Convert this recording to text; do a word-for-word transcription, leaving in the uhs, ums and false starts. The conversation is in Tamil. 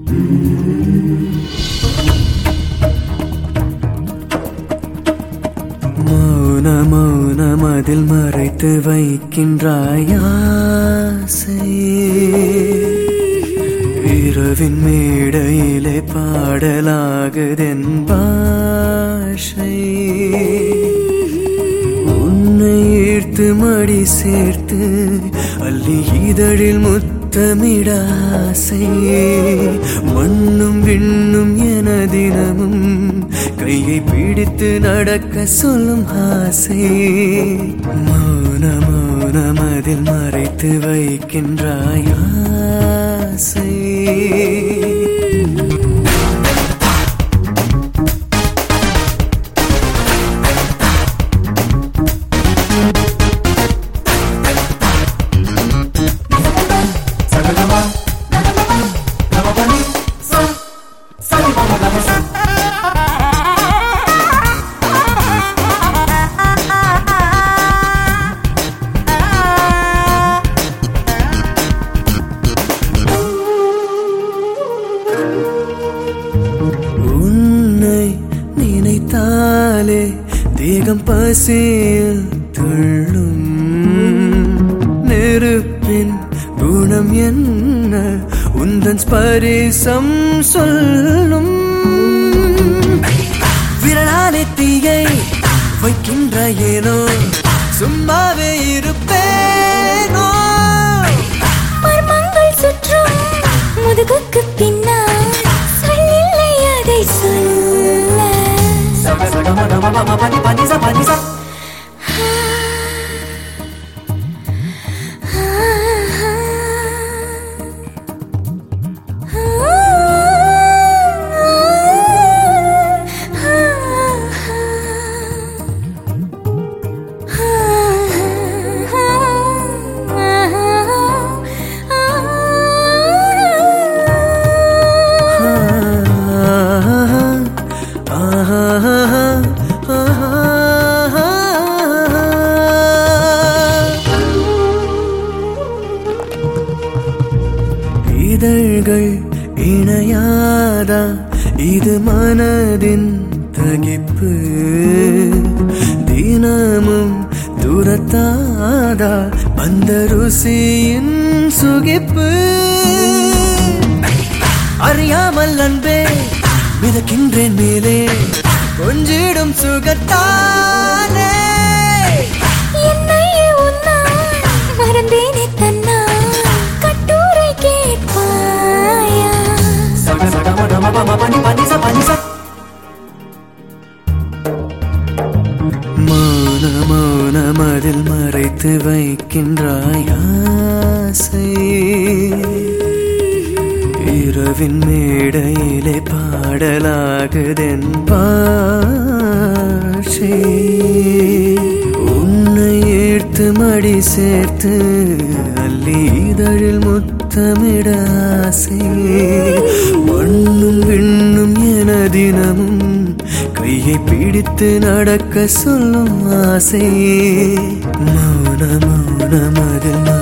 மௌன மௌனம் அதில் மறைத்து வைக்கின்றாய் ஆசை. இரவின் மேடையிலே பாடலாகுதென் பாஷை. உன்னை ஈர்த்து மடி சேர்த்து அள்ளி இதழில் முத்தமிடாசை. மண்ணும் விண்ணும் என தினமும் கையை பிடித்து நடக்க சொல்லும் ஆசை. மௌன மௌனம் அதில் மறைத்து வைக்கின்றாய் ஆசை. நினைத்தாலே தேகம் பசியில் துள்ளும். நெருப்பின் குணம் என்ன உந்தன் ஸ்பரிசம் சொல்லும். விரலாலே தீயை வைக்கின்ற ஏனோ சும்மாவே இருப்பேனோ. மர்மங்கள் சுற்றும் முதுகுக்கு பின்னால் சொல்லில்லை அதை சொல்ல. இதழ்கள் இணையாதா இது மனதின் தகிப்பு. தினமும் துரத்தாதா அந்த ருசியின் சுகிப்பு. அறியாமல் அன்பே மிதக்கின்றேன் மேலே கொஞ்சிடும் சுகத்தானே. என்னை உன்னால் மறந்தேனே தன்னா கட்டுரை கேட்பாயா. மௌன மௌனம் அதில் மறைத்து வைக்கின்றாய் ஆசை. இரவின் மேடையிலே பாடலாகுதென் பாஷை. உன்னை ஈர்த்து மடி சேர்த்து அள்ளி இதழில் முத்தமிட ஆசை. மண்ணும் விண்ணும் என தினமும் கையை பிடித்து நடக்க சொல்லும் ஆசை. மௌன மௌனம் அதில்